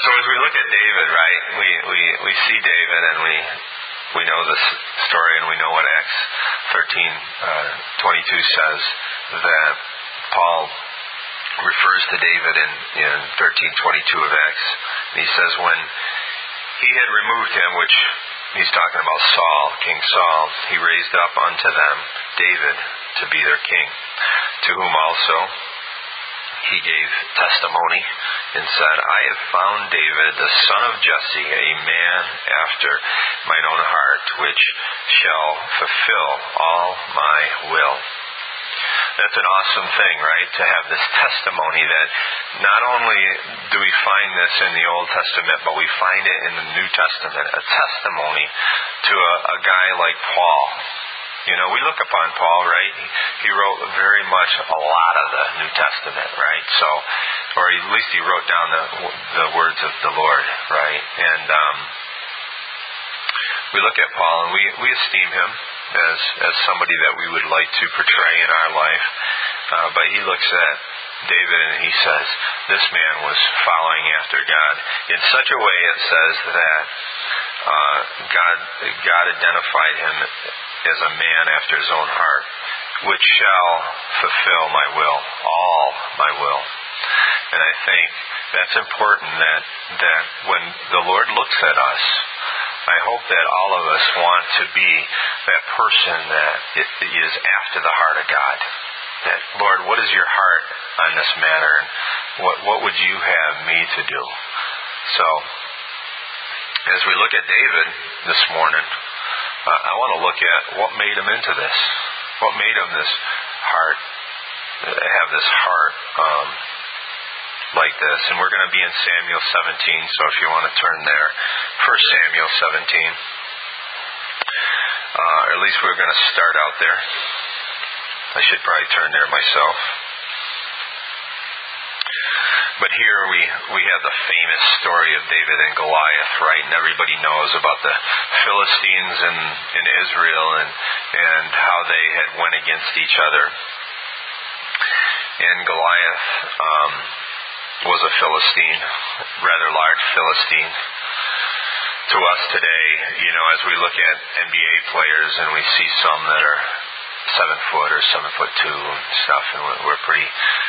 So as we look at David, right, we see David and we know this story and we know what Acts 13:22 says, that Paul refers to David in 13:22 of Acts. And he says when he had removed him, which he's talking about Saul, King Saul, he raised up unto them David to be their king, to whom also he gave testimony and said, I have found David, the son of Jesse, a man after mine own heart, which shall fulfill all my will. That's an awesome thing, right? To have this testimony that not only do we find this in the Old Testament, but we find it in the New Testament. A testimony to a guy like Paul. You know, we look upon Paul, right? He wrote very much a lot of the New Testament, right? So, or at least he wrote down the words of the Lord, right? And we look at Paul and we esteem him as somebody that we would like to portray in our life. But he looks at David and he says, this man was following after God in such a way, it says, that God identified him as a man after his own heart, which shall fulfill my will, all my will. And I think that's important that when the Lord looks at us, I hope that all of us want to be that person that is after the heart of God. That, Lord, what is your heart on this matter? And what would you have me to do? So, as we look at David this morning, I want to look at what made him into this. What made him this heart, have this heart like this. And we're going to be in Samuel 17, so if you want to turn there. 1 Samuel 17. Or at least we're going to start out there. I should probably turn there myself. But here we have the famous story of David and Goliath, right? And everybody knows about the Philistines in Israel and how they had went against each other. And Goliath was a Philistine, rather large Philistine. To us today, you know, as we look at NBA players and we see some that are 7 foot or 7'2" and stuff, and we're pretty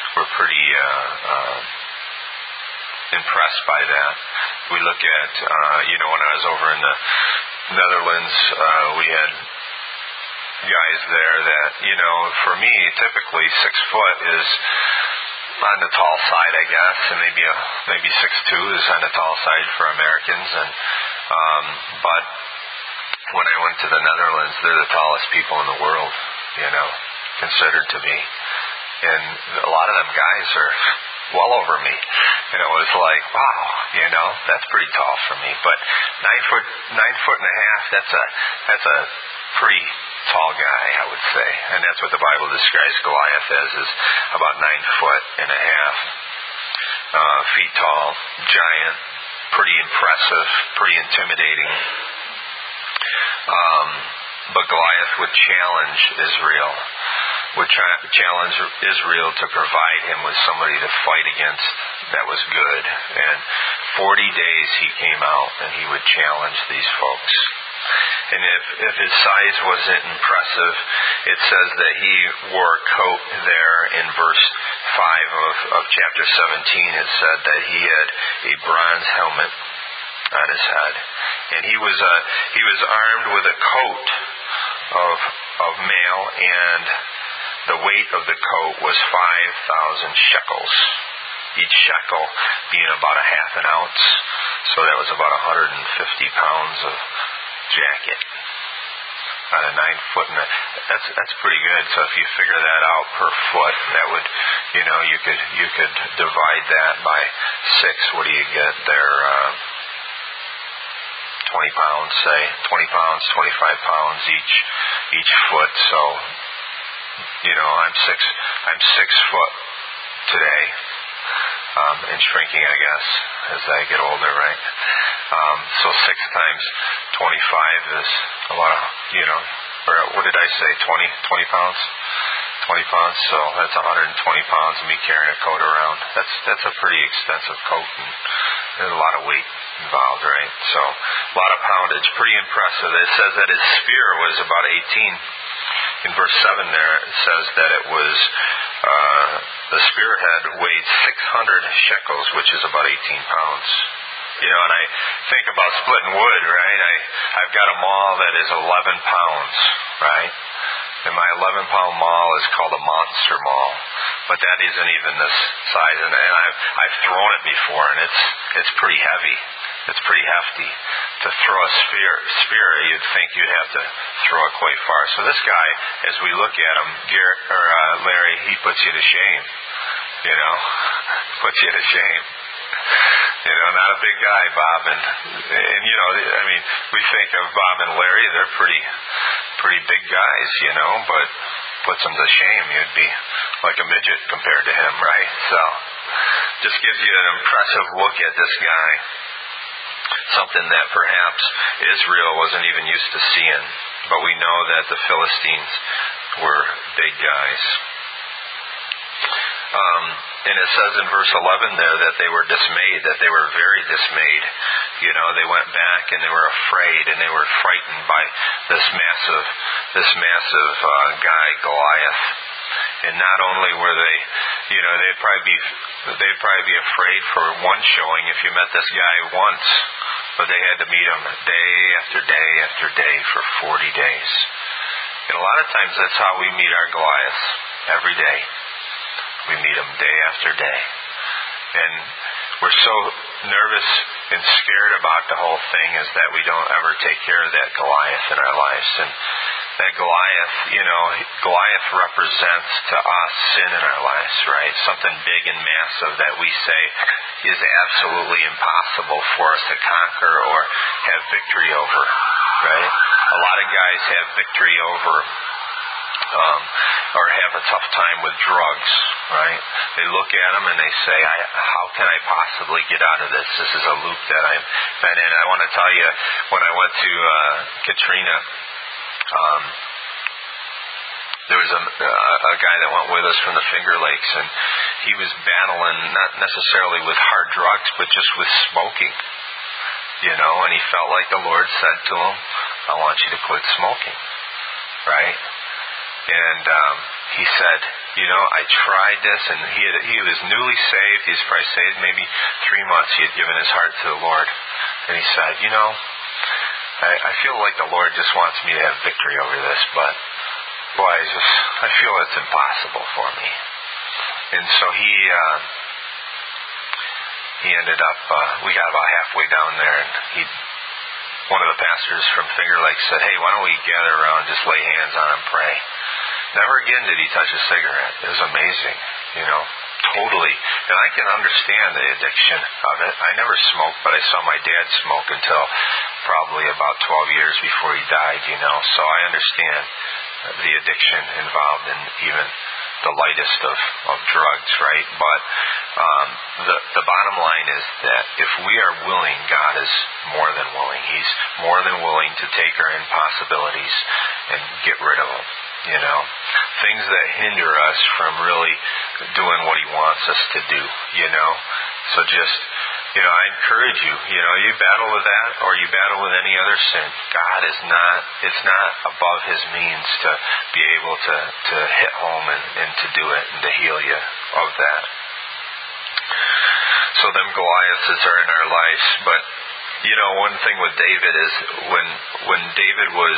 impressed by that. We look at, when I was over in the Netherlands, we had guys there that, for me, typically 6 foot is on the tall side, I guess, and maybe 6'2" is on the tall side for Americans, but when I went to the Netherlands, they're the tallest people in the world, considered to be, and a lot of them guys are well over me, and it was like, wow, that's pretty tall for me. But 9 foot and a half, that's a pretty tall guy, I would say, and that's what the Bible describes Goliath as, is about 9 foot and a half, feet tall, giant, pretty impressive, pretty intimidating. But Goliath would challenge Israel. Would challenge Israel to provide him with somebody to fight against that was good. And 40 days he came out and he would challenge these folks. And if his size wasn't impressive, it says that he wore a coat there in verse 5 of chapter 17. It said that he had a bronze helmet on his head. And he was armed with a coat of mail, and the weight of the coat was 5,000 shekels. Each shekel being about a half an ounce. So that was about 150 pounds of jacket on a 9 foot. And that's pretty good. So if you figure that out per foot, that would, you could divide that by 6. What do you get there? 20 pounds, say 20 pounds, 25 pounds each foot. So, I'm 6 foot today, and shrinking, I guess, as I get older, right? So 6 times 25 is a lot of, or what did I say? 20 pounds. 20 pounds. So that's 120 pounds of me carrying a coat around. That's a pretty extensive coat. And There's a lot of weight involved, right? So a lot of poundage. Pretty impressive. It says that his spear was about 18. In verse 7 there, it says that it was, the spearhead weighed 600 shekels, which is about 18 pounds. You know, and I think about splitting wood, right? I've got a maul that is 11 pounds, right? And my 11-pound maul is called a monster maul. But that isn't even this size. And I've thrown it before, and it's pretty heavy. It's pretty hefty. To throw a spear, you'd think you'd have to throw it quite far. So this guy, as we look at him, Larry, he puts you to shame. You know, puts you to shame. You know, not a big guy, Bob, and you know, I mean, we think of Bob and Larry, they're pretty big guys, you know, but puts them to shame. You'd be like a midget compared to him, right? So, just gives you an impressive look at this guy. Something that perhaps Israel wasn't even used to seeing, but we know that the Philistines were big guys. And it says in verse 11 there that they were dismayed, that they were very dismayed. You know, they went back and they were afraid and they were frightened by this massive guy, Goliath. And not only were they, you know, they'd probably be afraid for one showing if you met this guy once, but they had to meet him day after day after day for 40 days. And a lot of times that's how we meet our Goliaths, every day. We meet them day after day. And we're so nervous and scared about the whole thing is that we don't ever take care of that Goliath in our lives. And that Goliath, you know, Goliath represents to us sin in our lives, right? Something big and massive that we say is absolutely impossible for us to conquer or have victory over, right? A lot of guys have victory over or have a tough time with drugs, right? They look at them and they say, how can I possibly get out of this? This is a loop that I've been in. I want to tell you, when I went to Katrina, there was a guy that went with us from the Finger Lakes, and he was battling not necessarily with hard drugs, but just with smoking, you know, and he felt like the Lord said to him, I want you to quit smoking, right? And he said, you know, I tried this, and he was newly saved. He was probably saved maybe 3 months. He had given his heart to the Lord. And he said, you know, I feel like the Lord just wants me to have victory over this, but boy, I feel it's impossible for me. And so he ended up, we got about halfway down there, and one of the pastors from Finger Lakes said, hey, why don't we gather around and just lay hands on him and pray. Never again did he touch a cigarette. It was amazing, you know, totally. And I can understand the addiction of it. I never smoked, but I saw my dad smoke until probably about 12 years before he died, you know. So I understand the addiction involved in even the lightest of drugs, right? But the bottom line is that if we are willing, God is more than willing. He's more than willing to take our impossibilities and get rid of them, you know. Things that hinder us from really doing what He wants us to do, you know. So just, you know, I encourage you, you know, you battle with that or you battle with any other sin. God is not, it's not above His means to be able to hit home and to do it and to heal you of that. So them Goliaths are in our lives. But, you know, one thing with David is when David was,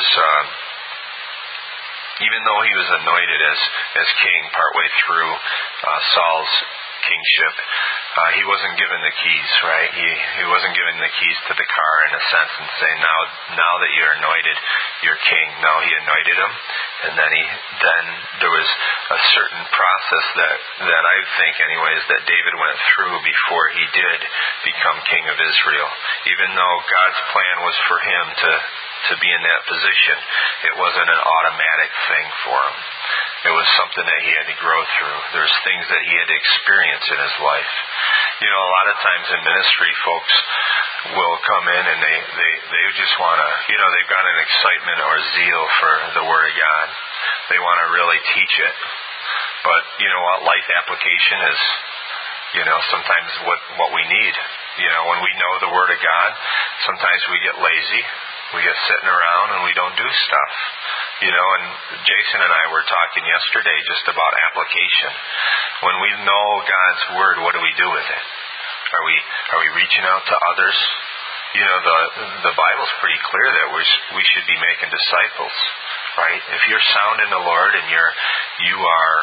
even though he was anointed as king partway through Saul's kingship, he wasn't given the keys, right? He wasn't given the keys to the car in a sense and say, now that you're anointed, you're king. No, he anointed him, and then there was a certain process that I think anyways that David went through before he did become king of Israel. Even though God's plan was for him to be in that position, it wasn't an automatic thing for him. It was something that he had to grow through. There's things that he had to experience in his life. You know, a lot of times in ministry, folks will come in and they just want to, you know, they've got an excitement or zeal for the Word of God. They want to really teach it. But, you know what, life application is, you know, sometimes what we need. When we know the Word of God, sometimes we get lazy. We get sitting around and we don't do stuff. And Jason and I were talking yesterday just about application. When we know God's Word, what do we do with it? Are we reaching out to others? The Bible's pretty clear that we should be making disciples, right? If you're sound in the Lord and you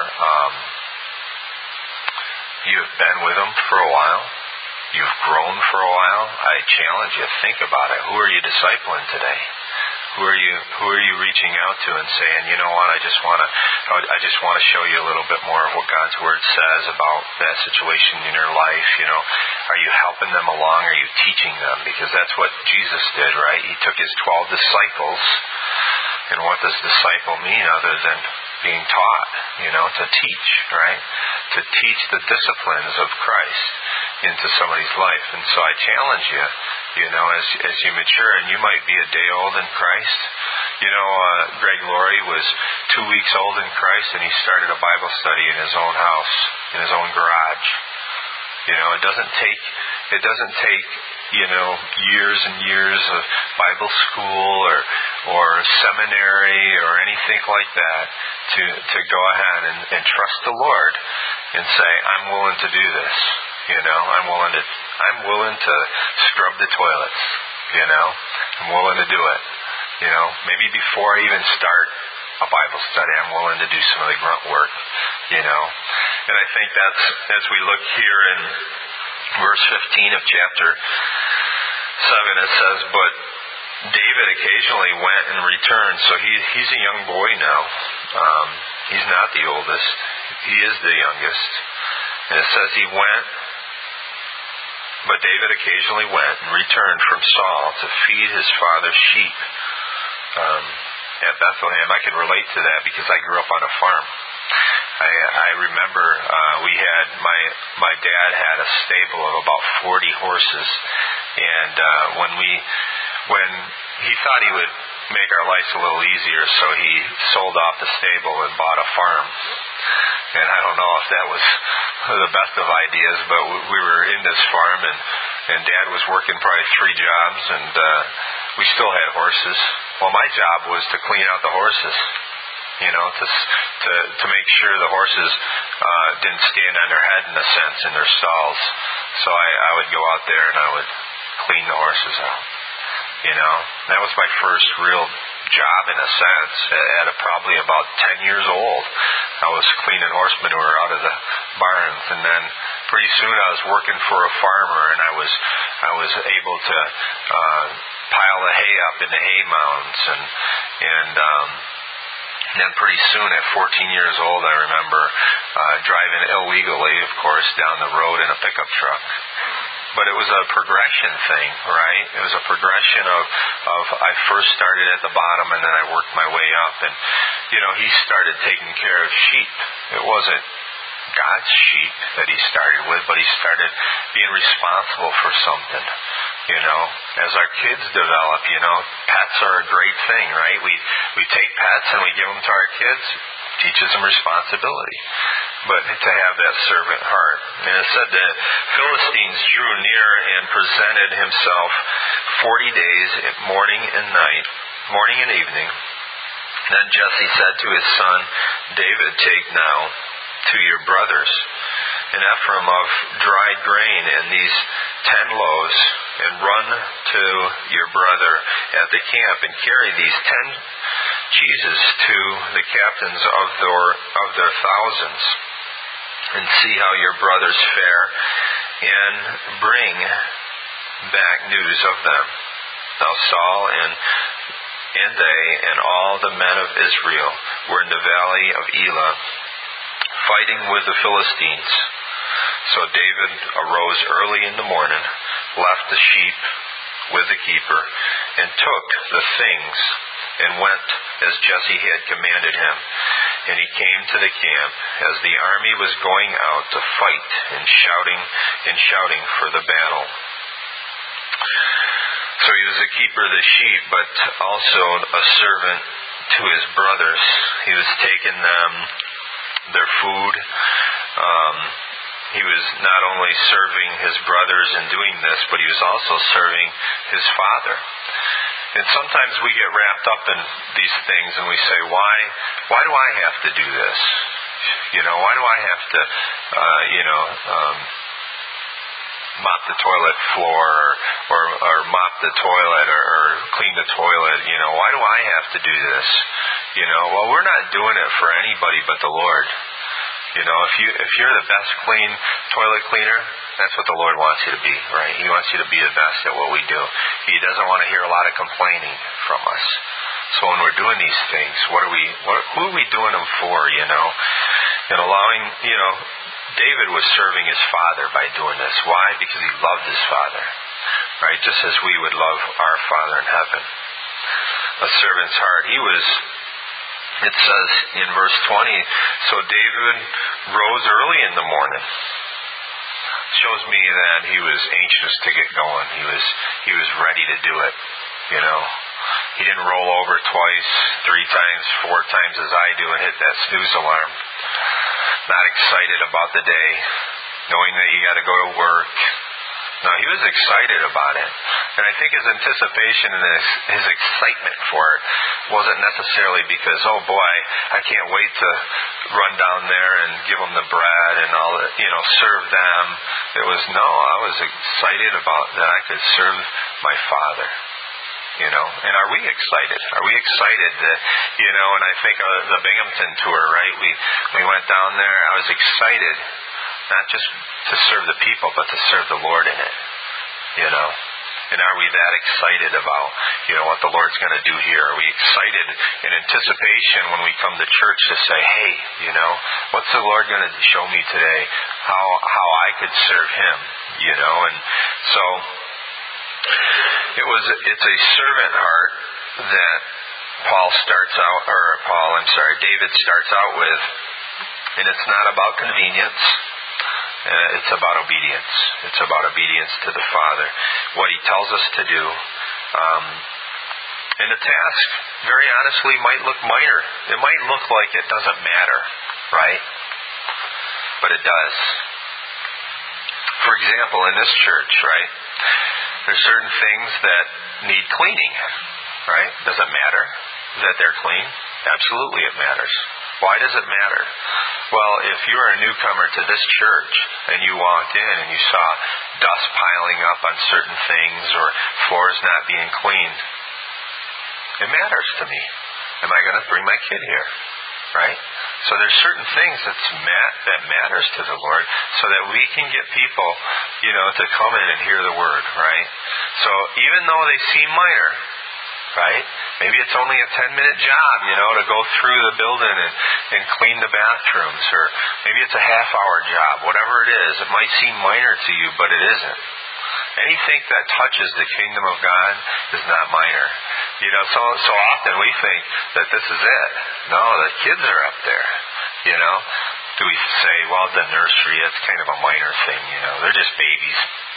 have been with Him for a while, you've grown for a while, I challenge you, think about it. Who are you discipling today? Who are you reaching out to and saying, you know what, I just want to show you a little bit more of what God's Word says about that situation in your life. Are you helping them along? Are you teaching them? Because that's what Jesus did, right? He took His 12 disciples, and what does disciple mean other than being taught, to teach, right? To teach the disciplines of Christ into somebody's life. And so I challenge you, as you mature, and you might be a day old in Christ. Greg Laurie was 2 weeks old in Christ, and he started a Bible study in his own house, in his own garage. It doesn't take years and years of Bible school or seminary or anything like that to go ahead and trust the Lord and say, I'm willing to do this. I'm willing to scrub the toilets. I'm willing to do it. Maybe before I even start a Bible study, I'm willing to do some of the grunt work. And I think that's, as we look here in verse 15 of chapter 7, it says, but David occasionally went and returned. So he's a young boy now. He's not the oldest. He is the youngest. And it says he went, but David occasionally went and returned from Saul to feed his father's sheep at Bethlehem. I can relate to that because I grew up on a farm. I remember we had my dad had a stable of about 40 horses, and when he thought he would make our lives a little easier, so he sold off the stable and bought a farm. And I don't know if that was the best of ideas, but we were in this farm, and Dad was working probably 3 jobs, and we still had horses. Well, my job was to clean out the horses, to make sure the horses didn't stand on their head in a sense in their stalls. So I would go out there and I would clean the horses out. That was my first real job in a sense. At probably about 10 years old, I was cleaning horse manure out of the barns, and then pretty soon I was working for a farmer, and I was able to pile the hay up in the hay mounds, and then pretty soon at 14 years old, I remember driving illegally, of course, down the road in a pickup truck. But it was a progression thing, right? It was a progression of I first started at the bottom and then I worked my way up. And, he started taking care of sheep. It wasn't God's sheep that he started with, but he started being responsible for something. As our kids develop, pets are a great thing, right? We take pets and we give them to our kids, teaches them responsibility. But to have that servant heart. And it said the Philistines drew near and presented himself 40 days, morning and night, morning and evening. Then Jesse said to his son David, take now to your brothers an ephah of dried grain and these 10 loaves, and run to your brother at the camp and carry these 10 cheeses to the captains of their thousands, and see how your brothers fare, and bring back news of them. Now Saul and they and all the men of Israel were in the valley of Elah, fighting with the Philistines. So David arose early in the morning, left the sheep with the keeper, and took the things, and went as Jesse had commanded him. And he came to the camp as the army was going out to fight and shouting for the battle. So he was a keeper of the sheep, but also a servant to his brothers. He was taking them their food, he was not only serving his brothers in doing this, but he was also serving his Father. And sometimes we get wrapped up in these things and we say, why do I have to do this? Why do I have to, mop the toilet floor or mop the toilet or clean the toilet? Why do I have to do this? Well, we're not doing it for anybody but the Lord. If you're the best clean toilet cleaner, that's what the Lord wants you to be, right? He wants you to be the best at what we do. He doesn't want to hear a lot of complaining from us. So when we're doing these things, who are we doing them for, And allowing, David was serving his father by doing this. Why? Because he loved his father, right? Just as we would love our Father in heaven. A servant's heart. It says in verse 20, so David rose early in the morning. Shows me that he was anxious to get going. He was ready to do it, He didn't roll over twice, 3 times, 4 times as I do and hit that snooze alarm. Not excited about the day, knowing that you got to go to work. No, he was excited about it. And I think his anticipation and his excitement for it wasn't necessarily because, oh boy, I can't wait to run down there and give them the bread and all that, serve them. It was, no, I was excited about that I could serve my Father. And are we excited? Are we excited that, and I think of the Binghamton tour, right? We went down there. I was excited, not just to serve the people, but to serve the Lord in it, And are we that excited about, what the Lord's going to do here? Are we excited in anticipation when we come to church to say, hey, what's the Lord going to show me today? How I could serve Him, And so it's a servant heart that David starts out with, and it's not about convenience. It's about obedience. It's about obedience to the Father. What He tells us to do. And the task, very honestly, might look minor. It might look like it doesn't matter, right? But it does. For example, in this church, right? There's certain things that need cleaning, right? Does it matter that they're clean? Absolutely it matters. Why does it matter? Well, if you're a newcomer to this church and you walked in and you saw dust piling up on certain things or floors not being cleaned, it matters to me. Am I going to bring my kid here? Right? So there's certain things that matters to the Lord so that we can get people, to come in and hear the Word, right? So even though they seem minor, right? Maybe it's only a 10-minute job, to go through the building and clean the bathrooms, or maybe it's a half-hour job. Whatever it is, it might seem minor to you, but it isn't. Anything that touches the kingdom of God is not minor. So often we think that this is it. No, the kids are up there, Do we say, well, the nursery, that's kind of a minor thing, they're just babies.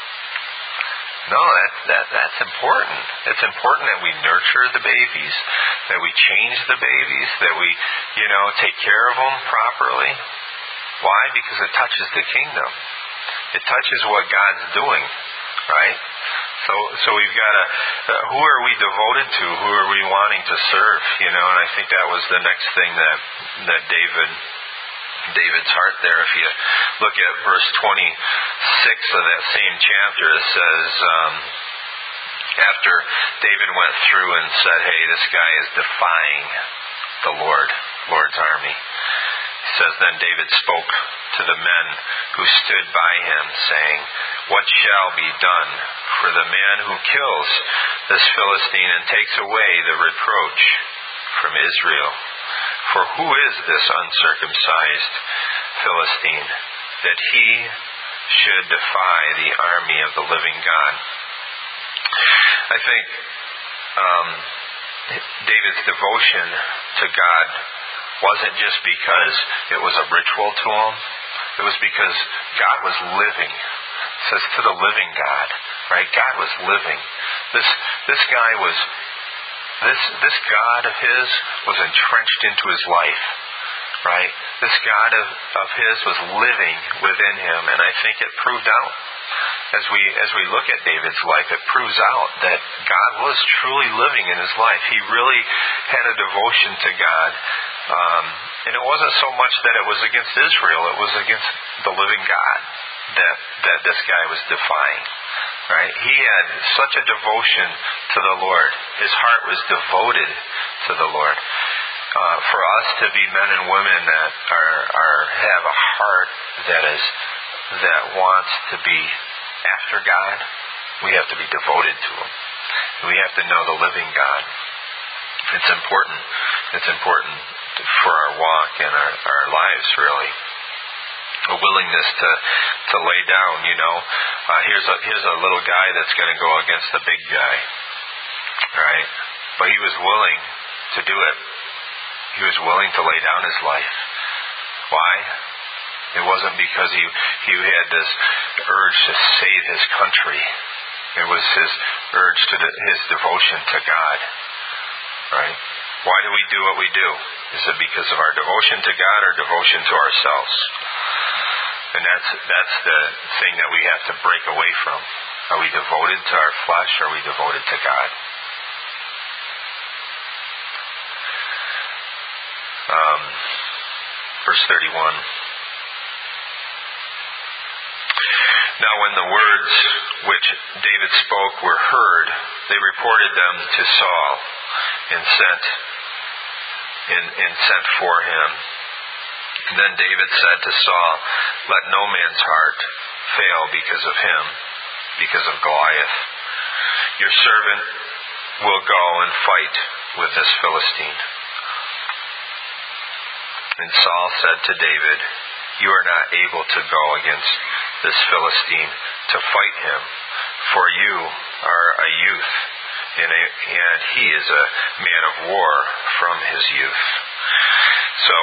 No, that's important. It's important that we nurture the babies, that we change the babies, that we, take care of them properly. Why? Because it touches the kingdom. It touches what God's doing, right? So we've got to, who are we devoted to? Who are we wanting to serve? And I think that was the next thing that David's heart there. If you look at verse 26 of that same chapter, it says, after David went through and said, hey, this guy is defying the Lord's army. He says, then David spoke to the men who stood by him, saying, what shall be done for the man who kills this Philistine and takes away the reproach from Israel? For who is this uncircumcised Philistine, that he should defy the army of the living God? I think David's devotion to God wasn't just because it was a ritual to him. It was because God was living. It says to the living God, right? God was living. This guy was... This God of his was entrenched into his life. right? This God of his was living within him, and I think it proved out. As we look at David's life, it proves out that God was truly living in his life. He really had a devotion to God. And it wasn't so much that it was against Israel, it was against the living God that this guy was defying. Right? He had such a devotion to the Lord. His heart was devoted to the Lord. For us to be men and women that have a heart that wants to be after God, we have to be devoted to Him. We have to know the living God. It's important. It's important for our walk and our lives, really. A willingness to lay down, here's a little guy that's going to go against the big guy, right? But he was willing to do it. He was willing to lay down his life. Why? It wasn't because he had this urge to save his country. It was his urge to his devotion to God, right? Why do we do what we do? Is it because of our devotion to God or devotion to ourselves? And that's the thing that we have to break away from. Are we devoted to our flesh or are we devoted to God? Verse 31. Now when the words which David spoke were heard, they reported them to Saul and sent for him. Then David said to Saul, "Let no man's heart fail because of him, because of Goliath. Your servant will go and fight with this Philistine." And Saul said to David, "You are not able to go against this Philistine to fight him, for you are a youth, and he is a man of war from his youth." So,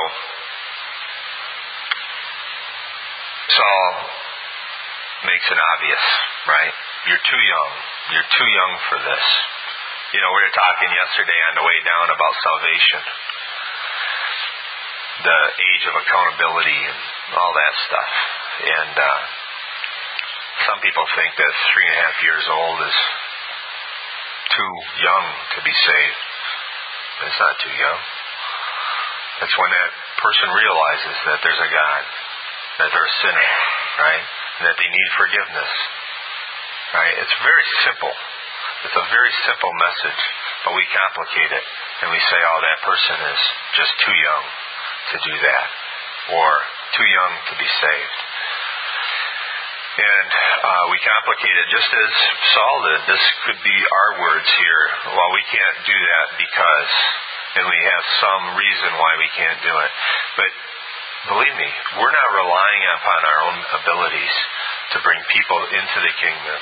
Saul makes it obvious, right? You're too young. You're too young for this. We were talking yesterday on the way down about salvation. The age of accountability and all that stuff. And some people think that 3.5 years old is too young to be saved. But it's not too young. It's when that person realizes that there's a God, that they're a sinner, right? And that they need forgiveness, right? It's very simple. It's a very simple message, but we complicate it and we say, "Oh, that person is just too young to do that," or "too young to be saved." And we complicate it just as Saul did. This could be our words here. Well, we can't do that because, and we have some reason why we can't do it. But believe me, we're not relying upon our own abilities to bring people into the kingdom.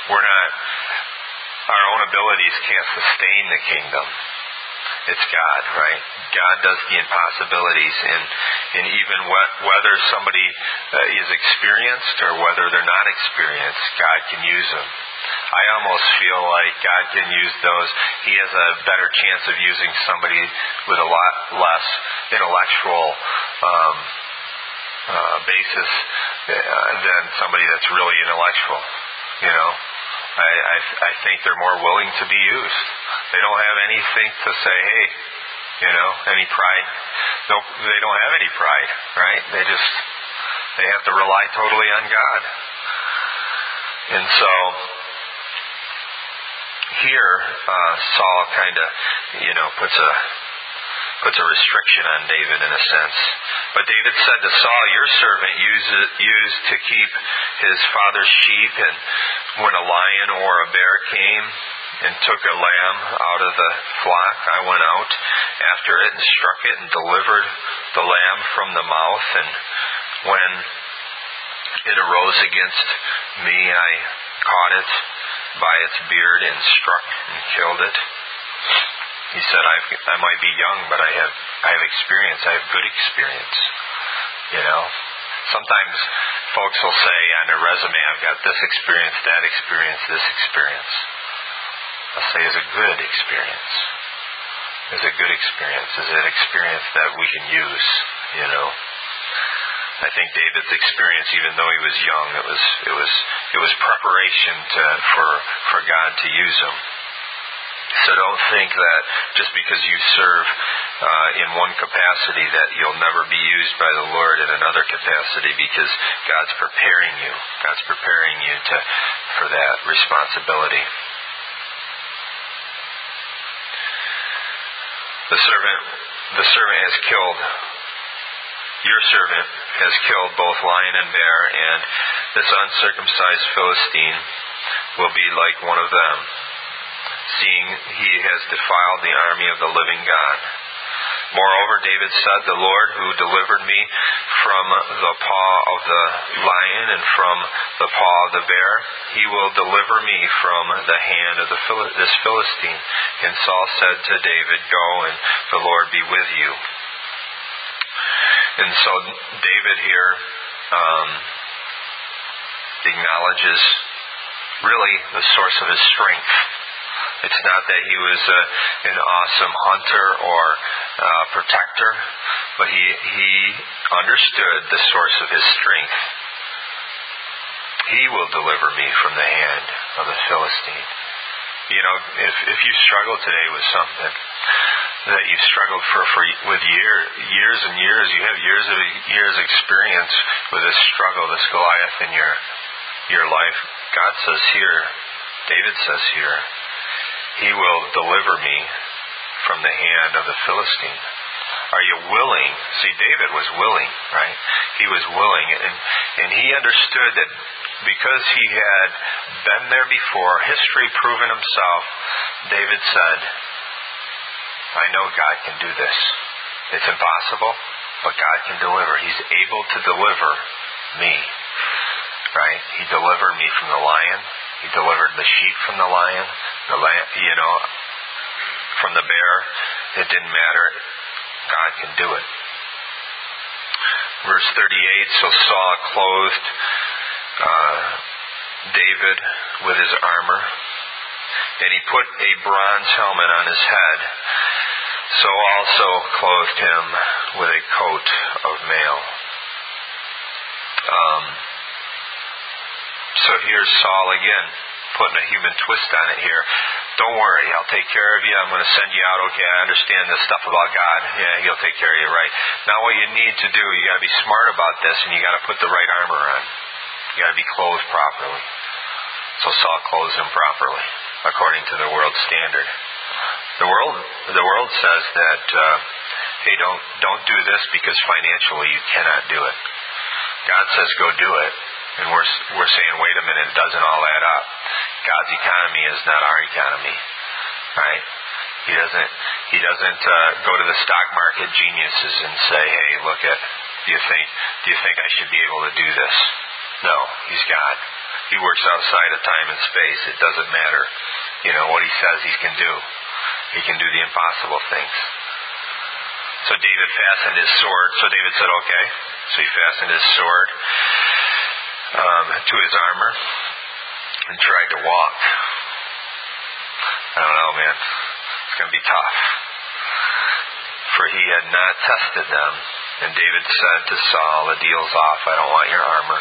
Our own abilities can't sustain the kingdom. It's God, right? God does the impossibilities, and even whether somebody is experienced or whether they're not experienced, God can use them. I almost feel like God can use those. He has a better chance of using somebody with a lot less intellectual basis than somebody that's really intellectual. I think they're more willing to be used. They don't have anything to say, hey, any pride. No, they don't have any pride, right? They have to rely totally on God. And so here, Saul kind of, puts a restriction on David in a sense. But David said to Saul, "Your servant used to keep his father's sheep, and when a lion or a bear came and took a lamb out of the flock, I went out after it and struck it and delivered the lamb from the mouth. And when it arose against me, I caught it by its beard and struck and killed it." He said, I might be young, but I have experience. I have good experience. Sometimes folks will say on their resume, "I've got this experience, that experience, this experience." I'll say, is it good experience? Is it good experience? Is it experience that we can use I think David's experience, even though he was young, it was preparation for God to use him. So don't think that just because you serve in one capacity that you'll never be used by the Lord in another capacity, because God's preparing you. God's preparing you for that responsibility. The servant has killed. Your servant has killed both lion and bear, and this uncircumcised Philistine will be like one of them, seeing he has defiled the army of the living God. Moreover, David said, the Lord who delivered me from the paw of the lion and from the paw of the bear, he will deliver me from the hand of this Philistine. And Saul said to David, go, and the Lord be with you. And so David here acknowledges really the source of his strength. It's not that he was an awesome hunter or protector, but he understood the source of his strength. He will deliver me from the hand of the Philistine. If you struggle today with something that you've struggled with years and years, you have years experience with this struggle, this Goliath in your life. God says here, David says here, he will deliver me from the hand of the Philistine. Are you willing? See, David was willing, right? He was willing, and he understood that because he had been there before, history proven himself, David said, I know God can do this. It's impossible, but God can deliver. He's able to deliver me, right? He delivered me from the lion. He delivered the sheep from the lion, from the bear. It didn't matter. God can do it. Verse 38, so Saul clothed David with his armor, and he put a bronze helmet on his head. So also clothed him with a coat of mail. So here's Saul again, putting a human twist on it here. Don't worry, I'll take care of you. I'm going to send you out. Okay, I understand this stuff about God. Yeah, he'll take care of you, right? Now what you need to do, you got to be smart about this, and you got to put the right armor on. You got to be clothed properly. So Saul clothes him properly, according to the world's standard. The world says that, hey, don't do this because financially you cannot do it. God says go do it. And we're saying, wait a minute, it doesn't all add up. God's economy is not our economy, right? He doesn't go to the stock market geniuses and say, hey, look at, do you think I should be able to do this? No, he's God. He works outside of time and space. It doesn't matter, what he says he can do. He can do the impossible things. So David fastened his sword. So David said, okay. So he fastened his sword to his armor and tried to walk. I don't know, man. It's going to be tough. For he had not tested them. And David said to Saul, the deal's off. I don't want your armor.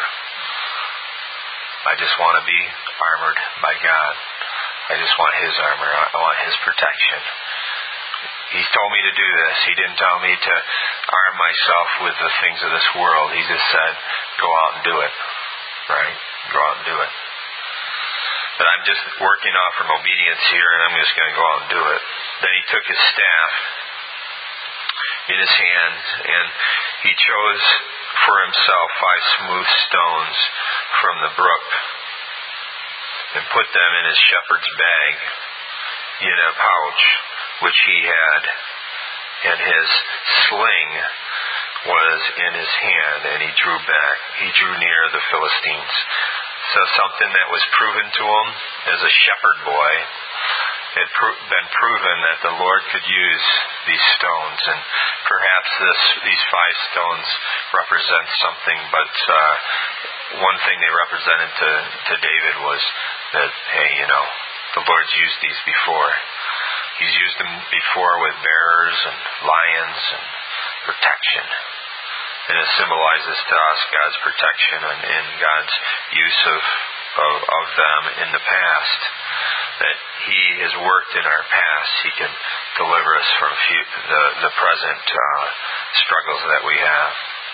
I just want to be armored by God. I just want his armor. I want his protection. He's told me to do this. He didn't tell me to arm myself with the things of this world. He just said, go out and do it. Right? Go out and do it. But I'm just working off from obedience here, and I'm just going to go out and do it. Then he took his staff in his hand, and he chose for himself 5 smooth stones from the brook and put them in his shepherd's bag in a pouch which he had, and his sling was in his hand, and he drew back. He drew near the Philistines. So something that was proven to him as a shepherd boy had been proven that the Lord could use these stones, and perhaps these 5 stones represent something, but one thing they represented to David was that, hey, the Lord's used these before. He's used them before with bears and lions and protection. And it symbolizes to us God's protection and God's use of them in the past. That He has worked in our past. He can deliver us from the present struggles that we have.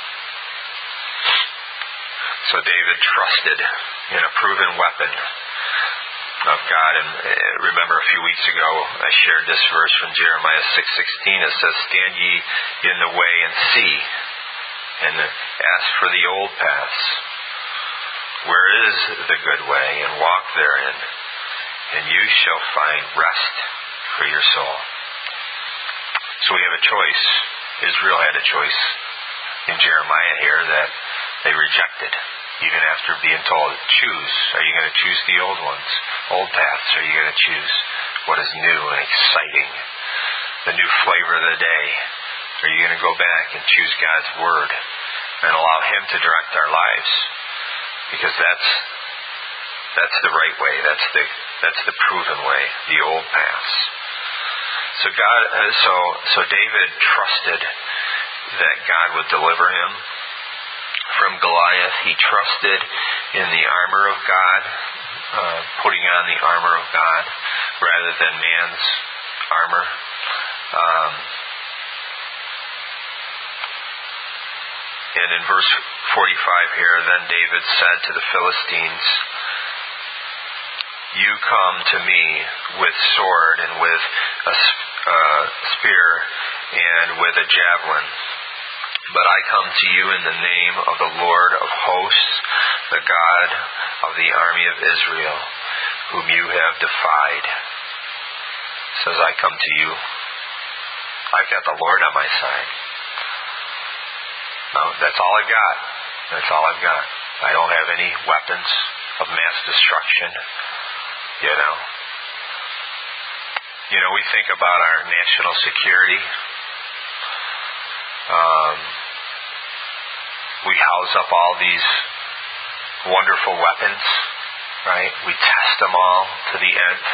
So David trusted in a proven weapon of God. And remember a few weeks ago I shared this verse from Jeremiah 6:16. It says, "Stand ye in the way and see, and ask for the old paths. Where is the good way? And walk therein, and you shall find rest for your soul." So we have a choice. Israel had a choice in Jeremiah here that they rejected. Even after being told, choose. Are you going to choose the old ones, old paths? Or are you going to choose what is new and exciting, the new flavor of the day? Are you going to go back and choose God's Word and allow Him to direct our lives? Because that's the right way. That's the proven way, the old paths. So David trusted that God would deliver him from Goliath. He trusted in the armor of God, putting on the armor of God rather than man's armor. And in verse 45 here, then David said to the Philistines, "You come to me with sword and with a spear and with a javelin. But I come to you in the name of the Lord of hosts, the God of the army of Israel, whom you have defied." It says, I come to you. I've got the Lord on my side. No, that's all I've got. That's all I've got. I don't have any weapons of mass destruction. We think about our national security. We house up all these wonderful weapons, right? We test them all to the nth.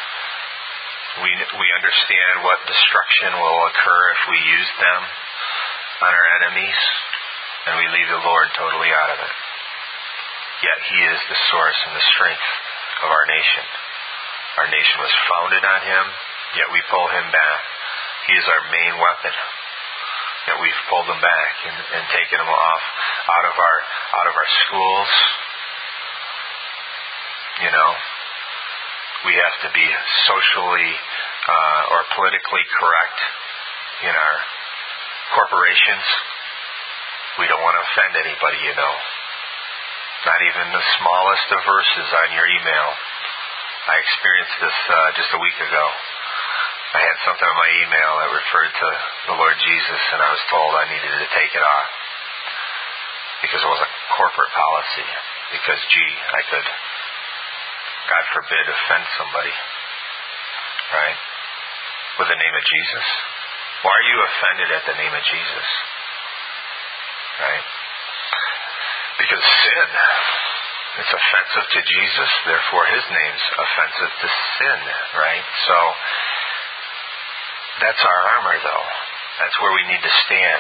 We understand what destruction will occur if we use them on our enemies, and we leave the Lord totally out of it. Yet He is the source and the strength of our nation. Our nation was founded on Him, yet we pull Him back. He is our main weapon. Yet we've pulled them back and taken them off out of our schools. We have to be socially or politically correct in our corporations. We don't want to offend anybody, Not even the smallest of verses on your email. I experienced this just a week ago. I had something on my email that referred to the Lord Jesus, and I was told I needed to take it off because it was a corporate policy. Because, I could, God forbid, offend somebody, right? With the name of Jesus. Why are you offended at the name of Jesus? Right? Because sin, it's offensive to Jesus, therefore His name's offensive to sin, right? So, that's our armor, though. That's where we need to stand.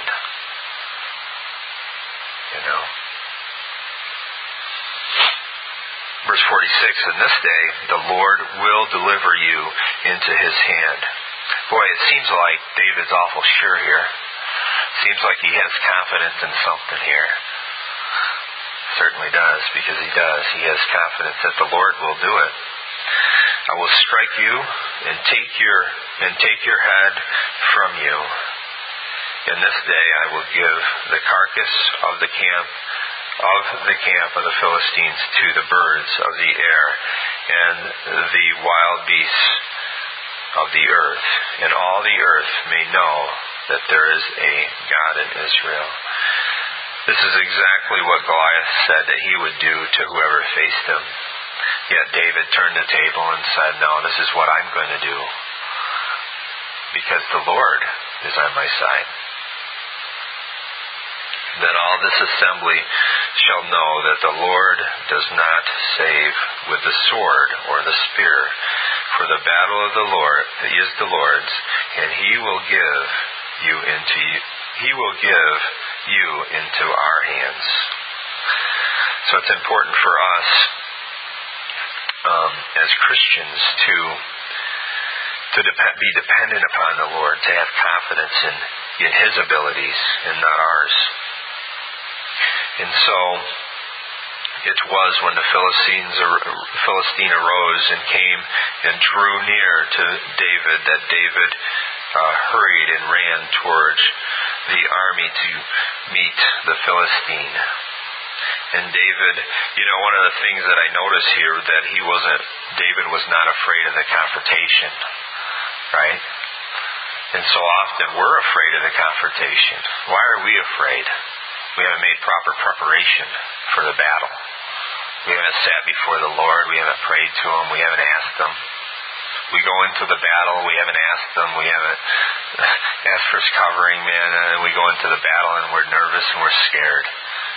Verse 46, "In this day the Lord will deliver you into His hand." Boy, it seems like David's awful sure here. Seems like he has confidence in something here. Certainly does, because he does. He has confidence that the Lord will do it. "I will strike you and take your head from you. In this day I will give the carcass of the camp of the Philistines to the birds of the air and the wild beasts of the earth, and all the earth may know that there is a God in Israel." This is exactly what Goliath said that he would do to whoever faced him. Yet David turned the table and said, "No, this is what I'm going to do, because the Lord is on my side. Then all this assembly shall know that the Lord does not save with the sword or the spear, for the battle of the Lord is the Lord's, and He will give you into our hands. So it's important for us as Christians to be dependent upon the Lord, to have confidence in His abilities and not ours. And so it was when the Philistine arose and came and drew near to David that David hurried and ran towards the army to meet the Philistine. And David, one of the things that I notice here that David was not afraid of the confrontation, right? And so often we're afraid of the confrontation. Why are we afraid? We haven't made proper preparation for the battle. We haven't sat before the Lord. We haven't prayed to Him. We haven't asked Him. We go into the battle. We haven't asked Him. We haven't asked for His covering, man. And we go into the battle and we're nervous and we're scared,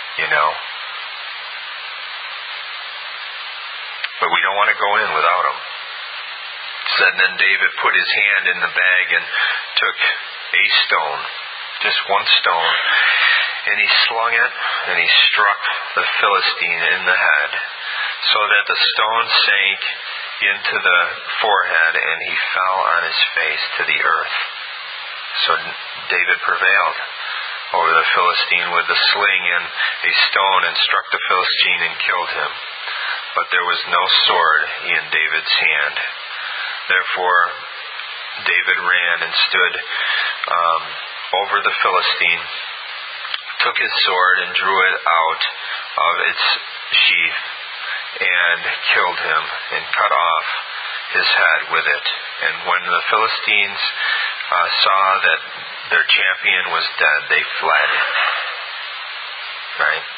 But we don't want to go in without Him. It said, then David put his hand in the bag and took a stone, just one stone, and he slung it, and he struck the Philistine in the head, so that the stone sank into the forehead, and he fell on his face to the earth. So David prevailed over the Philistine with the sling and a stone, and struck the Philistine and killed him. But there was no sword in David's hand. Therefore David ran and stood over the Philistine, took his sword and drew it out of its sheath, and killed him, and cut off his head with it. And when the Philistines saw that their champion was dead, they fled. Right?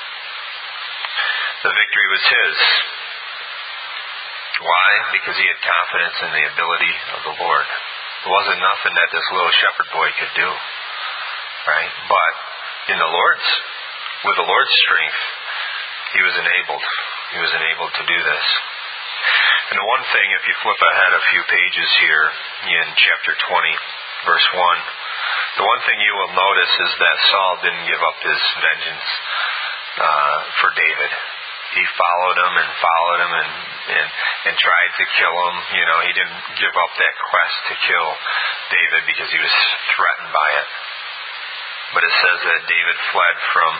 The victory was his. Why? Because he had confidence in the ability of the Lord. It wasn't nothing that this little shepherd boy could do. Right? But with the Lord's strength, he was enabled. He was enabled to do this. And the one thing, if you flip ahead a few pages here in chapter 20, verse 1, the one thing you will notice is that Saul didn't give up his vengeance for David. He followed him and tried to kill him. He didn't give up that quest to kill David because he was threatened by it. But it says that David fled from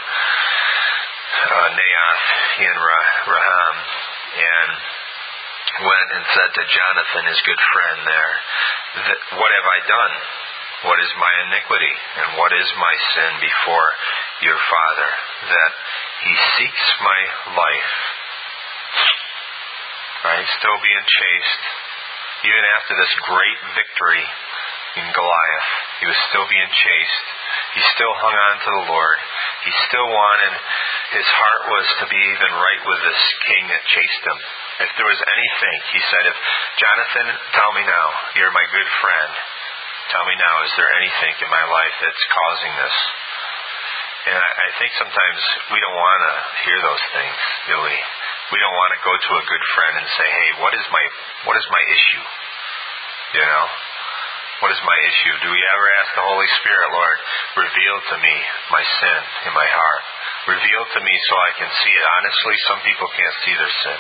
Naioth in Raham and went and said to Jonathan, his good friend there, what have I done? What is my iniquity? And what is my sin before your father, that he seeks my life? Right? Still being chased. Even after this great victory in Goliath, he was still being chased. He still hung on to the Lord. He still wanted, his heart was to be even right with this king that chased him. If there was anything, he said, if Jonathan, tell me now, you're my good friend. Tell me now, is there anything in my life that's causing this? And I think sometimes we don't want to hear those things, do we? We don't want to go to a good friend and say, hey, what is my issue? What is my issue? Do we ever ask the Holy Spirit, Lord, reveal to me my sin in my heart? Reveal to me so I can see it. Honestly, some people can't see their sin.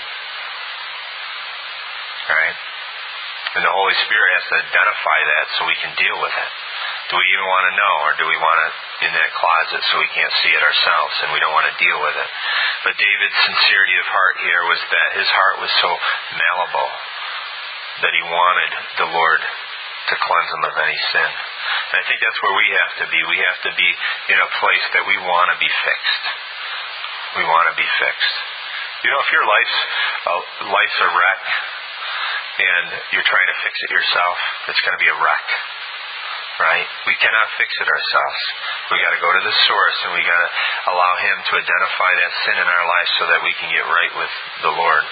Right? And the Holy Spirit has to identify that so we can deal with it. Do we even want to know, or do we want it in that closet so we can't see it ourselves and we don't want to deal with it? But David's sincerity of heart here was that his heart was so malleable that he wanted the Lord to cleanse him of any sin. And I think that's where we have to be. We have to be in a place that we want to be fixed. We want to be fixed. If your life's a wreck and you're trying to fix it yourself, it's going to be a wreck. Right? We cannot fix it ourselves. We got to go to the source, and we got to allow Him to identify that sin in our life so that we can get right with the Lord.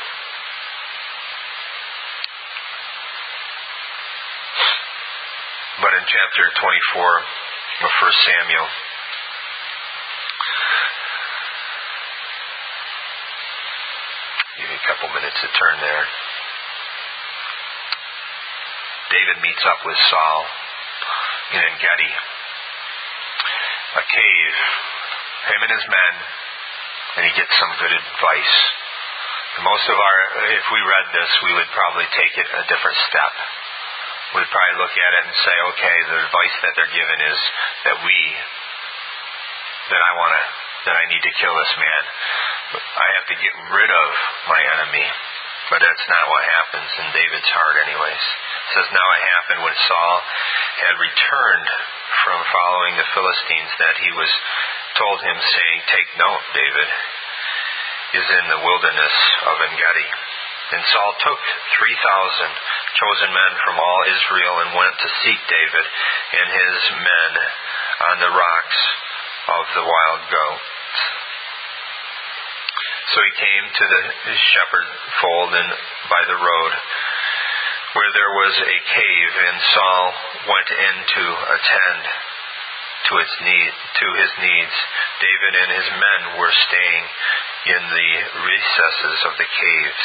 But in chapter 24 of 1 Samuel, give me a couple minutes to turn there. David meets up with Saul in En-Gedi. a cave, him and his men, and he gets some good advice. And most of if we read this, we would probably take it a different step. We'd probably look at it and say, okay, the advice that they're given is that I need to kill this man. I have to get rid of my enemy. But that's not what happens in David's heart anyways. It says, now it happened when Saul had returned from following the Philistines that he was told him, saying, take note, David is in the wilderness of En-gedi. And Saul took 3,000 chosen men from all Israel and went to seek David and his men on the rocks of the wild goats. So he came to the shepherd fold and by the road where there was a cave, and Saul went in to attend to his needs. David and his men were staying in the recesses of the caves.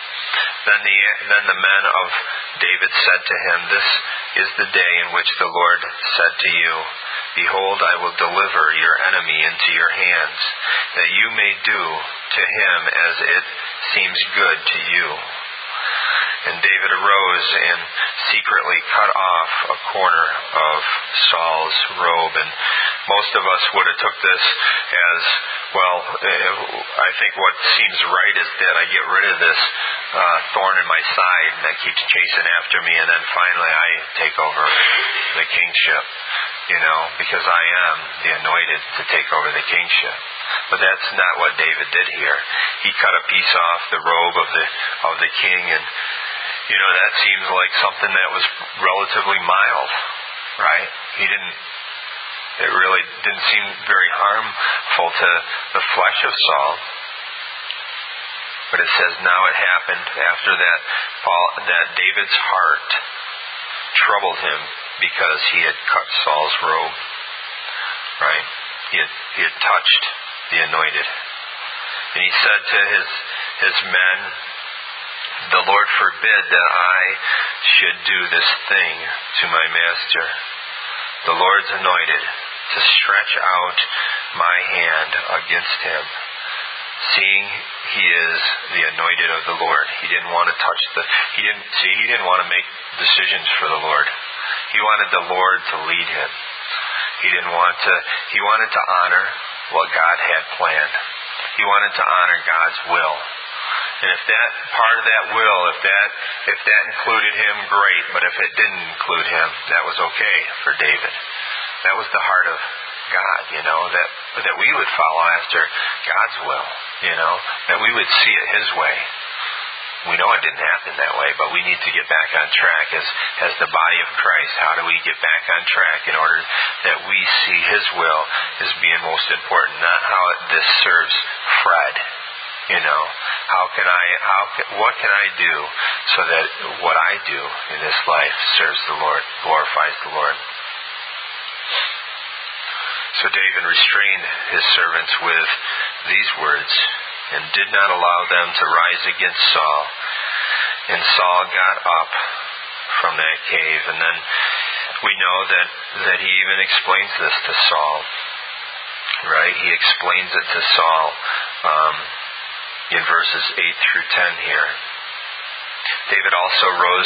Then the men of David said to him, this is the day in which the Lord said to you, behold, I will deliver your enemy into your hands, that you may do to him as it seems good to you. And David arose and secretly cut off a corner of Saul's robe. And most of us would have took this as, well, I think what seems right is that I get rid of this thorn in my side that keeps chasing after me, and then finally I take over the kingship, because I am the anointed to take over the kingship. But that's not what David did here. He cut a piece off the robe of the king, and that seems like something that was relatively mild, right? It really didn't seem very harmful to the flesh of Saul. But it says, now it happened after that that David's heart troubled him because he had cut Saul's robe, right? He had touched the anointed. And he said to his men, the Lord forbid that I should do this thing to my master, the Lord's anointed, to stretch out my hand against him, seeing he is the anointed of the Lord. He didn't want to touch he didn't want to make decisions for the Lord. He wanted the Lord to lead him. He wanted to honor what God had planned. He wanted to honor God's will. And if that part of that will, if that included him, great. But if it didn't include him, that was okay for David. That was the heart of God, that we would follow after God's will, that we would see it his way. We know it didn't happen that way, but we need to get back on track as the body of Christ. How do we get back on track in order that we see his will as being most important, not how this serves Fred? What can I do so that what I do in this life serves the Lord, glorifies the Lord? So David restrained his servants with these words and did not allow them to rise against Saul. And Saul got up from that cave. And then we know that he even explains this to Saul. Right? He explains it to Saul in verses 8 through 10 here. David also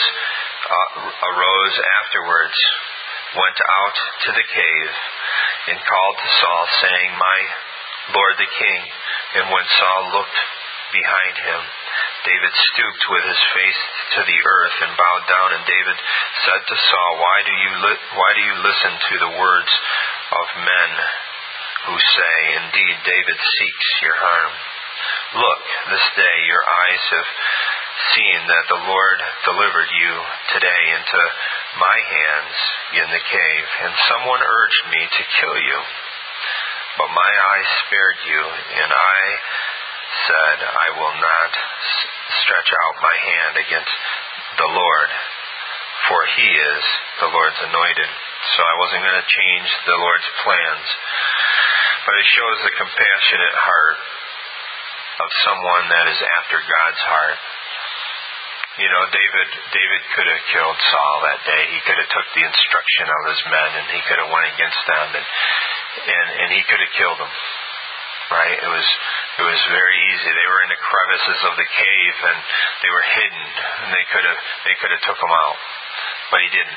arose afterwards, went out to the cave, and called to Saul, saying, my Lord the king. And when Saul looked behind him, David stooped with his face to the earth and bowed down. And David said to Saul, why do you listen to the words of men who say, indeed, David seeks your harm? Look, this day your eyes have seen that the Lord delivered you today into my hands in the cave, and someone urged me to kill you. But my eyes spared you, and I said, I will not stretch out my hand against the Lord, for he is the Lord's anointed. So I wasn't going to change the Lord's plans. But it shows the compassionate heart of someone that is after God's heart. David could have killed Saul that day. He could have took the instruction of his men and he could have went against them. And and he could have killed them. Right? It was very easy. They were in the crevices of the cave, and they were hidden, and they could have took them out, but he didn't.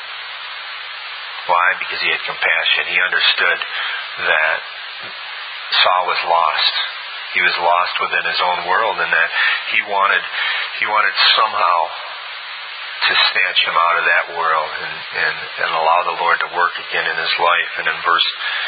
Why? Because he had compassion. He understood that Saul was lost. He was lost within his own world, and that he wanted somehow to snatch him out of that world and allow the Lord to work again in his life. And in verse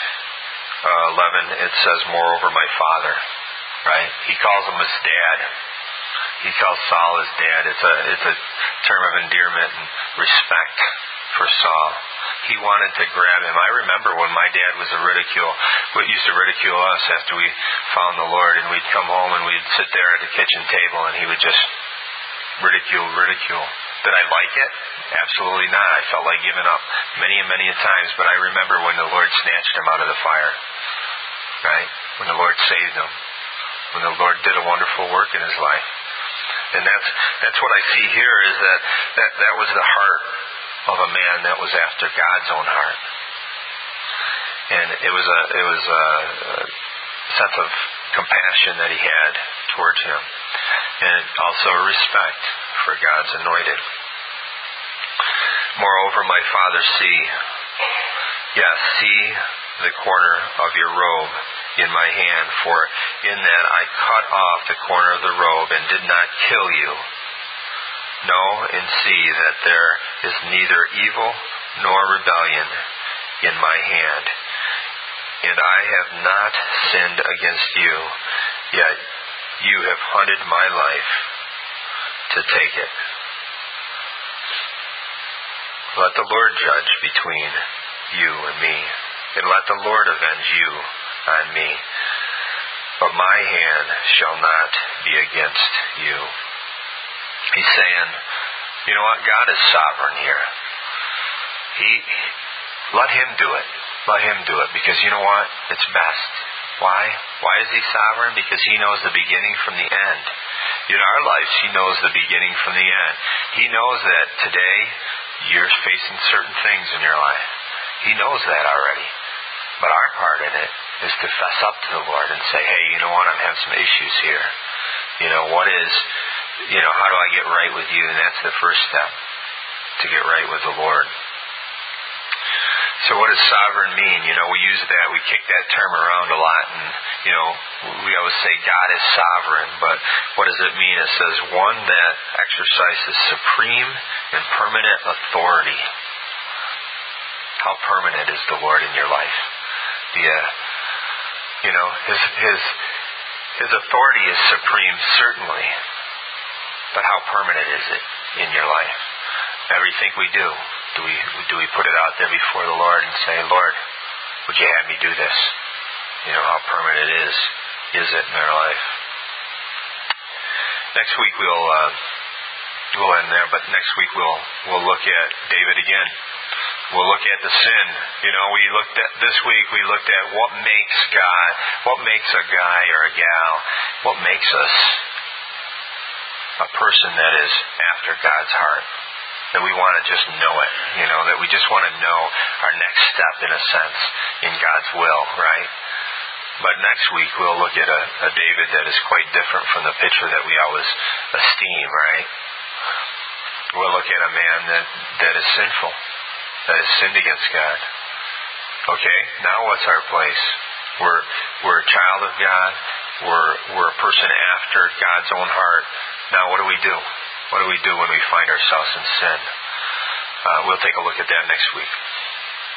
11 it says, moreover, my father. Right? He calls him his dad. He calls Saul his dad. It's a term of endearment and respect for Saul. He wanted to grab him. I remember when my dad used to ridicule us after we found the Lord, and we'd come home and we'd sit there at the kitchen table, and he would just ridicule. Did I like it? Absolutely not. I felt like giving up many and many times, but I remember when the Lord snatched him out of the fire. Right? When the Lord saved him. When the Lord did a wonderful work in his life. And that's what I see here, is that was the heart of a man that was after God's own heart. And it was a sense of compassion that he had towards him. And also a respect for God's anointed. Moreover, my father, see the corner of your robe in my hand, for in that I cut off the corner of the robe and did not kill you. Know and see that there is neither evil nor rebellion in my hand. And I have not sinned against you, yet you have hunted my life to take it. Let the Lord judge between you and me, and let the Lord avenge you on me. But my hand shall not be against you. He's saying, you know what? God is sovereign here. Let him do it. Let him do it. Because you know what? It's best. Why? Why is he sovereign? Because he knows the beginning from the end. In our lives, he knows the beginning from the end. He knows that today you're facing certain things in your life. He knows that already. But our part in it is to fess up to the Lord and say, hey, you know what? I'm having some issues here. How do I get right with you? And that's the first step, to get right with the Lord. So what does sovereign mean? We use that, we kick that term around a lot, and, we always say God is sovereign, but what does it mean? It says one that exercises supreme and permanent authority. How permanent is the Lord in your life? His authority is supreme, certainly, but how permanent is it in your life? Everything we do we put it out there before the Lord and say, Lord, would you have me do this? How permanent is it in our life? Next week we'll end there, but next week we'll look at David again. We'll look at the sin. This week we looked at what makes a guy or a gal, what makes us a person that is after God's heart. That we want to just know it, that we just want to know our next step, in a sense, in God's will, right? But next week we'll look at a David that is quite different from the picture that we always esteem, right? We'll look at a man that is sinful, that has sinned against God. Okay, now what's our place? We're a child of God. We're a person after God's own heart. Now what do we do? What do we do when we find ourselves in sin? We'll take a look at that next week.